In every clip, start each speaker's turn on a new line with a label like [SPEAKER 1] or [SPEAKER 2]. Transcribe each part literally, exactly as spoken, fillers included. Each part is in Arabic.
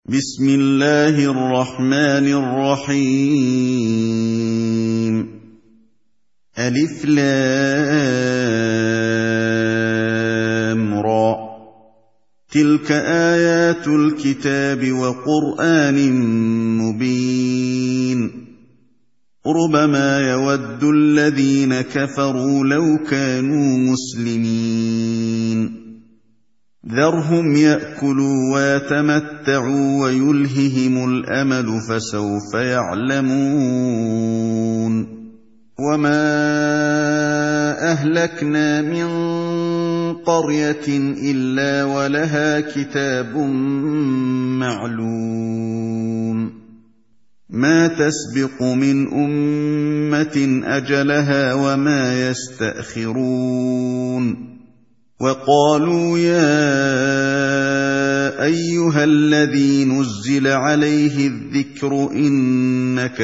[SPEAKER 1] بسم الله الرحمن الرحيم ألف لام را تلك آيات الكتاب وقرآن مبين ربما يود الذين كفروا لو كانوا مسلمين ذرهم يأكلوا ويتمتعوا ويلههم الأمل فسوف يعلمون وما أهلكنا من قرية إلا ولها كتاب معلوم ما تسبق من أمة أجلها وما يستأخرون وقالوا يا أيها الذي نزل عليه الذكر إنك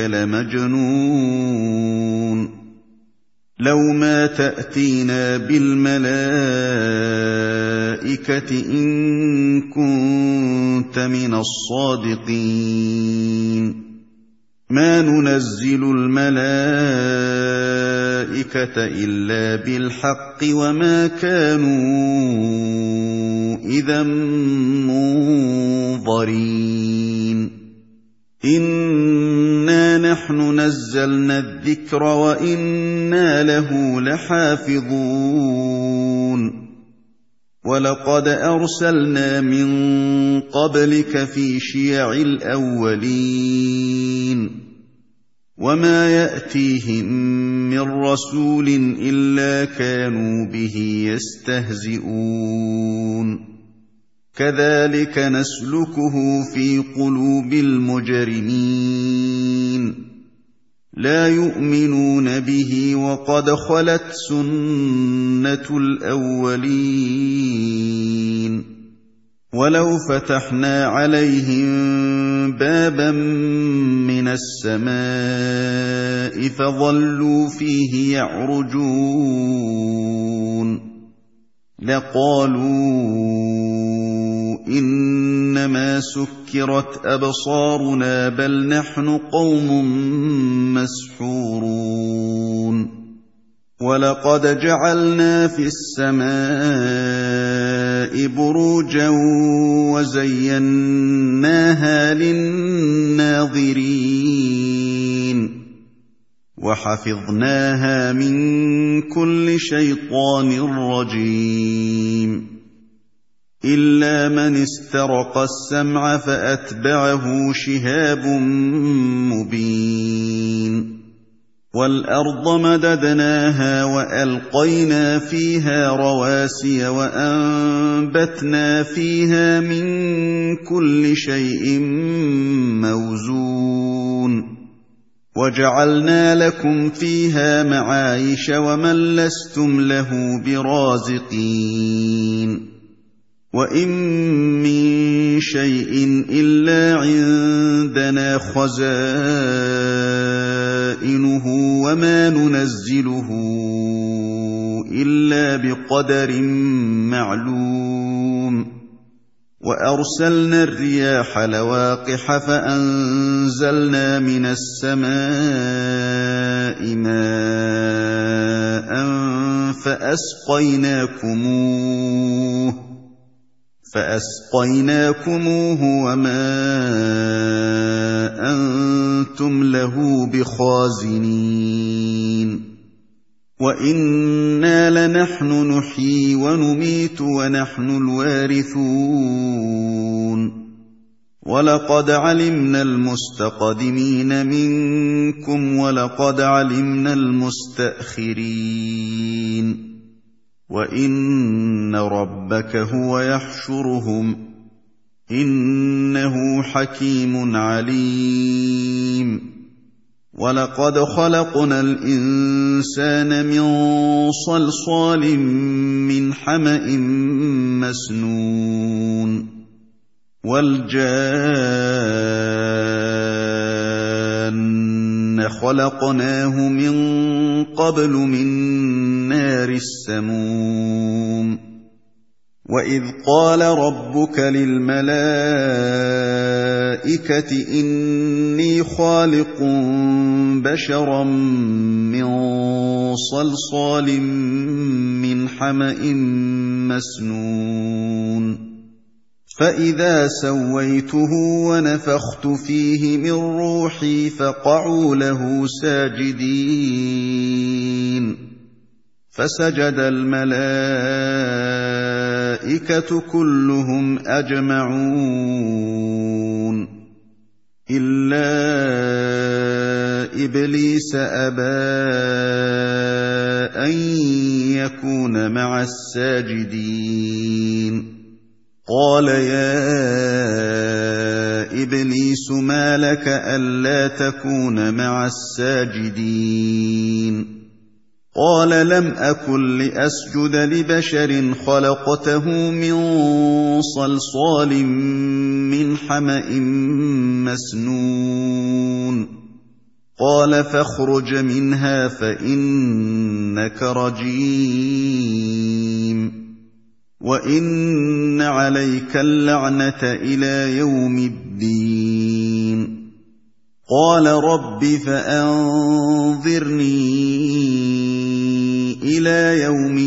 [SPEAKER 1] لمجنون لو ما تأتينا بالملائكة إن كنت من الصادقين ما ننزل الملائكة إلا بالحق وما كانوا إذا منظرين إنا نحن نزلنا الذكر وإنا له لحافظون ولقد أرسلنا من قبلك في شيع الأولين وما يأتيهم من رسول إلا كانوا به يستهزئون كذلك نسلكه في قلوب المجرمين لا يؤمنون به وقد خلت سنة الأولين ولو فتحنا عليهم بابا من السماء فظلوا فيه يعرجون لقالوا إنما سكرت أبصارنا بل نحن قوم مسحورون ولقد جعلنا في السماء بروجا وزيناها للناظرين وحفظناها من كل شيطان رجيم إلا من استرق السمع فأتبعه شهاب مبين والأرض مددناها وألقينا فيها رواسي وأنبتنا فيها من كل شيء موزون وجعلنا لكم فيها معايش ومن لستم له برازقين وإن من شيء إلا عندنا خزائنه وما ننزله إلا بقدر معلوم وأرسلنا الرياح لواقح فأنزلنا من السماء ماء فأسقيناكموه فأسقيناكموه وما أنتم له بخازنين وإنا لنحن نحيي ونميت ونحن الوارثون ولقد علمنا المستقدمين منكم ولقد علمنا المستأخرين وإن ربك هو يحشرهم إنه حكيم عليم ولقد خلقنا الإنسان من صلصال من حمأ مسنون والجان خلقناه من قبل من نار السموم وَإِذْ قَالَ رَبُّكَ لِلْمَلَائِكَةِ إِنِّي خَالِقٌ بَشَرًا مِّن صَلْصَالٍ مِّنْ حَمَإٍ مَّسْنُونٍ فَإِذَا سَوَّيْتُهُ وَنَفَخْتُ فِيهِ مِن رُّوحِي فَقَعُوا لَهُ سَاجِدِينَ فَسَجَدَ الْمَلَائِكَةُ كُلُّهُمْ أَجْمَعُونَ إِلَّا إِبْلِيسَ أَبَىٰ أَن يَكُونَ مَعَ السَّاجِدِينَ قَالَ يَا إِبْلِيسُ مَا لَكَ أَلَّا تَكُونَ مَعَ السَّاجِدِينَ قَالَ لَمْ أَكُن لِّأَسْجُدَ لِبَشَرٍ خَلَقْتَهُ مِن صَلْصَالٍ مِّنْ حَمَإٍ مَّسْنُونٍ قَالَ فَاخْرُجْ مِنْهَا فَإِنَّكَ رَجِيمٌ وَإِنَّ عَلَيْكَ اللَّعْنَةَ إِلَىٰ يَوْمِ الدِّينِ قَالَ رَبِّ فَأَنظِرْنِي إِلَىٰ يَوْمِ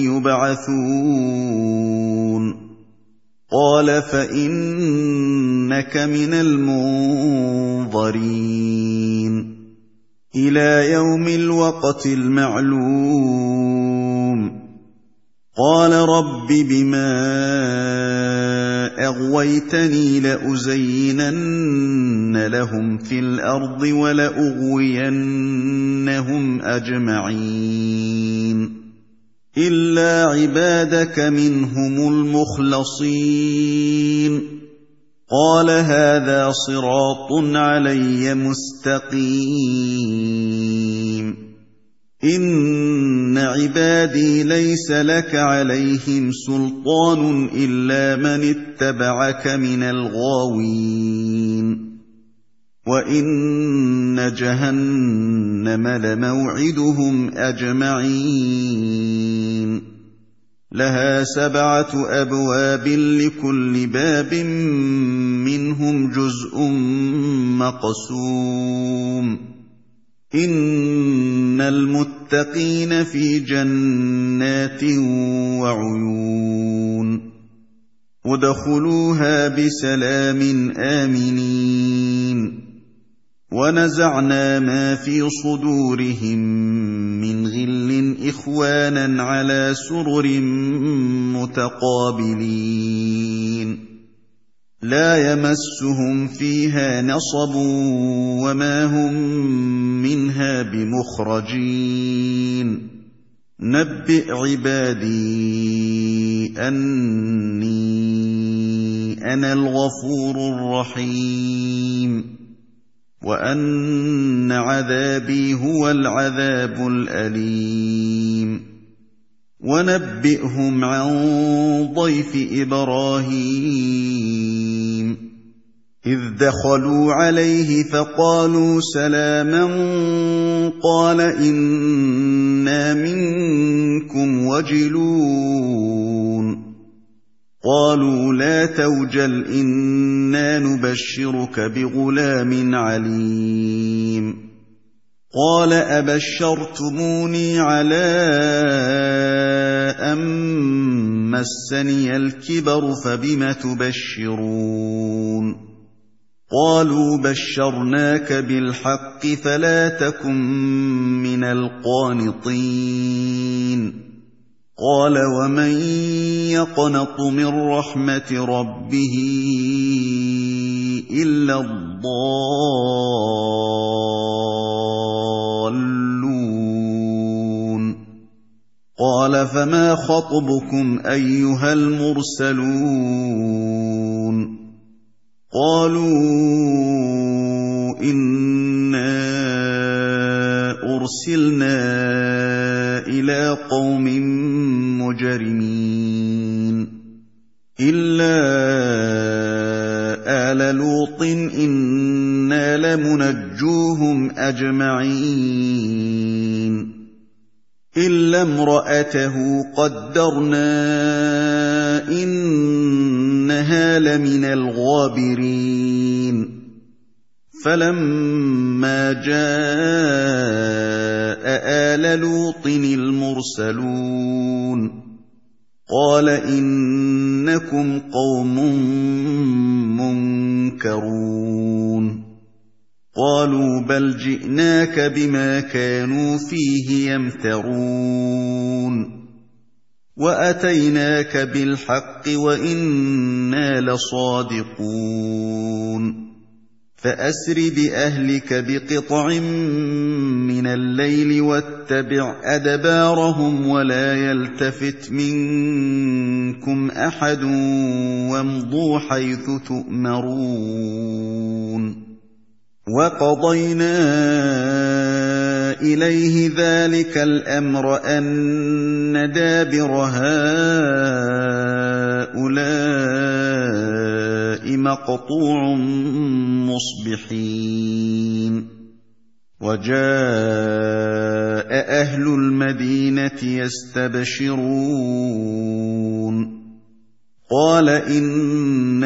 [SPEAKER 1] يُبْعَثُونَ قَالَ فَإِنَّكَ مِنَ الْمُنظَرِينَ إِلَىٰ يَوْمِ الْوَقْتِ الْمَعْلُومِ قَالَ رَبِّ بِمَا أَغْوَيْتَنِي لَأُزَيِّنَنَّ لَهُمْ فِي الْأَرْضِ وَلَأُغْوِيَنَّهُمْ أَجْمَعِينَ إِلَّا عِبَادَكَ مِنْهُمُ الْمُخْلَصِينَ قَالَ هَٰذَا صِرَاطٌ عَلَيَّ مُسْتَقِيمٌ إِنَّ عِبَادِي لَيْسَ لَكَ عَلَيْهِمْ سُلْطَانٌ إِلَّا مَنِ اتَّبَعَكَ مِنَ الْغَاوِينَ وَإِنَّ جَهَنَّمَ لَمَوْعِدُهُمْ أَجْمَعِينَ لَهَا سَبْعَةُ أَبْوَابٍ لِّكُلِّ بَابٍ مِّنْهُمْ جُزْءٌ مَّقْسُومٌ إِنَّ الْمُتَّقِينَ فِي جَنَّاتٍ وَعُيُونٍ ادْخُلُوهَا بِسَلَامٍ آمِنِينَ وَنَزَعْنَا مَا فِي صُدُورِهِم مِّنْ غِلٍّ إِخْوَانًا عَلَىٰ سُرُرٍ مُّتَقَابِلِينَ لَا يَمَسُّهُمْ فِيهَا نَصَبٌ وَمَا هُم مِّنْهَا بِمُخْرَجِينَ نَبِّئْ عِبَادِي أَنِّي أَنَا الْغَفُورُ الرَّحِيمُ وَأَنَّ عَذَابِي هُوَ الْعَذَابُ الْأَلِيمُ وَنَبِّئْهُمْ عَن ضَيْفِ إِبْرَاهِيمَ إِذْ دَخَلُوا عَلَيْهِ فَقَالُوا سَلَامًا قَالَ إِنَّا مِنكُمْ وَجِلُونَ قَالُوا لَا تَوْجَلْ إِنَّا نُبَشِّرُكَ بِغُلَامٍ عَلِيمٍ قَالَ أَبَشَّرْتُمُونِي عَلَىٰ أَن مَّسَّنِيَ الْكِبَرُ فَبِمَ تُبَشِّرُونَ قَالُوا بَشَّرْنَاكَ بِالْحَقِّ فَلَا تَكُن مِّنَ الْقَانِطِينَ قَالَ وَمَن يَقْنَطُ مِن رَّحْمَةِ رَبِّهِ إِلَّا الضَّالُّونَ قَالَ فَمَا خَطْبُكُمْ أَيُّهَا الْمُرْسَلُونَ قَالُوا إِنَّا أُرْسِلْنَا إِلَىٰ قَوْمٍ مُّجْرِمِينَ إِلَّا آلَ لُوطٍ إِنَّا لَمُنَجُّوهُمْ أَجْمَعِينَ إِلَّا امْرَأَتَهُ قَدَّرْنَا إِنَّهَا لَمِنَ الْغَابِرِينَ فَلَمَّا جَاءَ آلَ لُوطٍ الْمُرْسَلُونَ قَالَ إِنَّكُمْ قَوْمٌ مُنكَرُونَ قَالُوا بَلْ جِئْنَاكَ بِمَا كَانُوا فِيهِ يَمْتَرُونَ وَأَتَيْنَاكَ بِالْحَقِّ وَإِنَّا لَصَادِقُونَ فَأَسْرِ بِأَهْلِكَ بِقِطْعٍ مِّنَ اللَّيْلِ وَاتَّبِعْ أَدْبَارَهُمْ وَلَا يَلْتَفِتْ مِنكُمْ أَحَدٌ وَامْضُوا حَيْثُ تُؤْمَرُونَ وَقَضَيْنَا إِلَيْهِ ذَلِكَ الْأَمْرَ أَنَّ دَابِرَ هَٰؤُلَاءِ مَقْطُوعٌ مُّصْبِحِينَ وَجَاءَ أَهْلُ الْمَدِينَةِ يَسْتَبْشِرُونَ قَالَ إِنَّ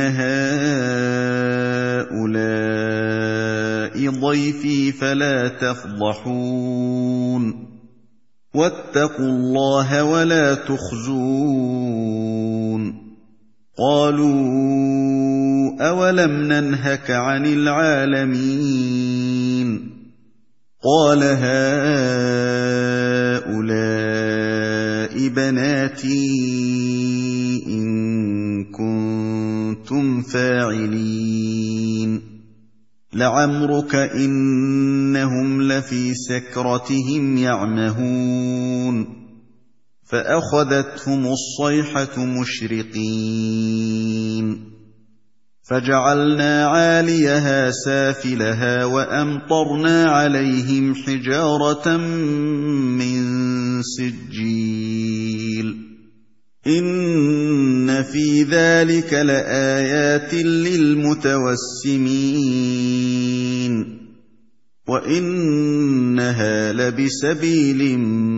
[SPEAKER 1] هَٰؤُلَاءِ ضَيْفِي فَلَا تَفْضَحُونِ وَاتَّقُوا اللَّهَ وَلَا تُخْزُونِ قَالُوا أَوَلَمْ نَنْهَكَ عَنِ الْعَالَمِينَ قَالَ هَٰؤُلَاءِ بَنَاتِي إِن كُنتُمْ فَاعِلِينَ لَعَمْرُكَ إِنَّهُمْ لَفِي سَكْرَتِهِمْ يَعْمَهُونَ فَأَخَذَتْهُمُ الصَّيْحَةُ مُشْرِقِينَ فَجَعَلْنَا عَالِيَهَا سَافِلَهَا وَأَمْطَرْنَا عَلَيْهِمْ حِجَارَةً مِّن سِجِّيلٍ إِنَّ فِي ذَلِكَ لَآيَاتٍ لِّلْمُتَوَسِّمِينَ وَإِنَّهَا لَبِسَبِيلٍ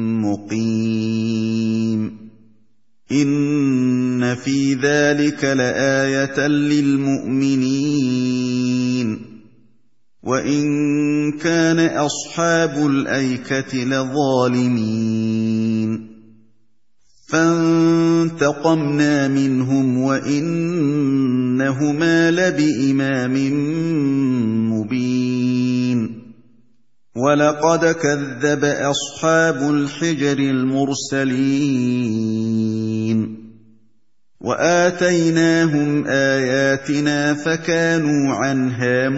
[SPEAKER 1] مُّقِيمٍ إِنَّ فِي ذَلِكَ لَآيَةً لِّلْمُؤْمِنِينَ وَإِن كَانَ أَصْحَابُ الْأَيْكَةِ لَظَالِمِينَ فَانتَقَمْنَا مِنْهُمْ وَإِنَّهُمَا لَبِإِمَامٍ مُّبِينٍ وَلَقَدْ كَذَّبَ أَصْحَابُ الْحِجْرِ الْمُرْسَلِينَ وَآتَيْنَاهُمْ آيَاتِنَا فَكَانُوا عَنْهَا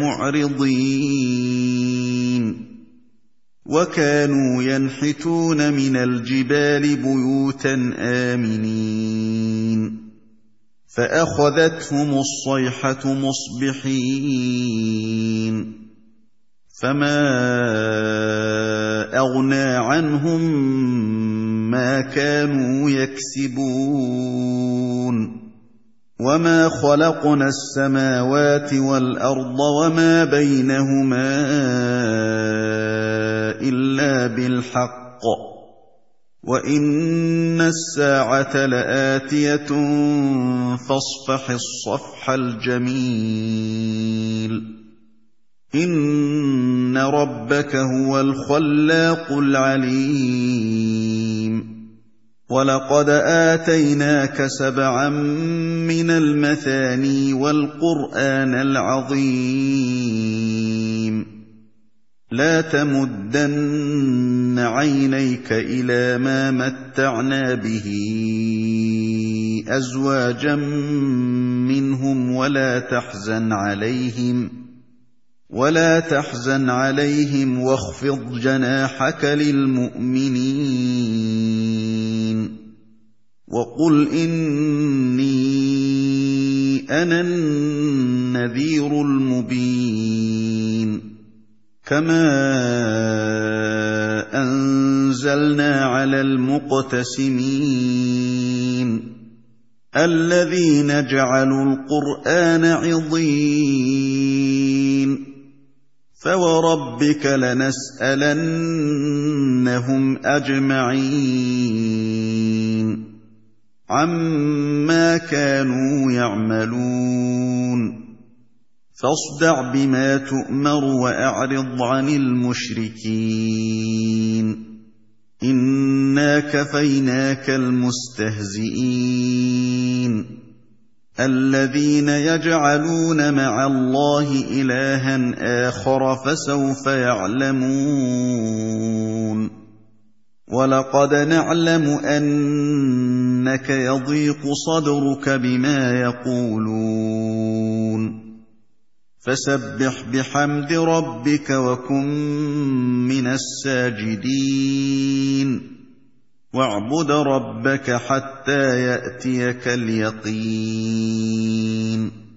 [SPEAKER 1] مُعْرِضِينَ وَكَانُوا يَنْحِتُونَ مِنَ الْجِبَالِ بُيُوتًا آمِنِينَ فَأَخَذَتْهُمُ الصَّيْحَةُ مُصْبِحِينَ فَمَا أَغْنَىٰ عَنْهُم مَّا كَانُوا يَكْسِبُونَ وَمَا خَلَقْنَا السَّمَاوَاتِ وَالْأَرْضَ وَمَا بَيْنَهُمَا إِلَّا بِالْحَقِّ وَإِنَّ السَّاعَةَ لَآتِيَةٌ فَاصْفَحِ الصَّفْحَ الْجَمِيلَ إِنَّ رَبَّكَ هُوَ الْخَلَّاقُ الْعَلِيمُ وَلَقَدْ آتَيْنَاكَ سَبْعًا مِّنَ الْمَثَانِي وَالْقُرْآنَ الْعَظِيمَ لَا تَمُدَّنَّ عَيْنَيْكَ إِلَىٰ مَا مَتَّعْنَا بِهِ أَزْوَاجًا مِّنْهُمْ وَلَا تَحْزَنْ عَلَيْهِمْ وَلَا تَحْزَنْ عَلَيْهِمْ وَاخْفِضْ جَنَاحَكَ لِلْمُؤْمِنِينَ وَقُلْ إِنِّي أَنَا النَّذِيرُ الْمُبِينُ كَمَا أَنزَلْنَا عَلَى الْمُقْتَسِمِينَ الَّذِينَ جَعَلُوا الْقُرْآنَ عِضِينَ فوربك لنسألنهم أجمعين عما كانوا يعملون فاصدع بما تؤمر وأعرض عن المشركين إنا كفيناك المستهزئين الذين يجعلون مع الله إلها آخر فسوف يعلمون ولقد نعلم أنك يضيق صدرك بما يقولون فسبح بحمد ربك وكن من الساجدين واعبد ربك حتى يأتيك اليقين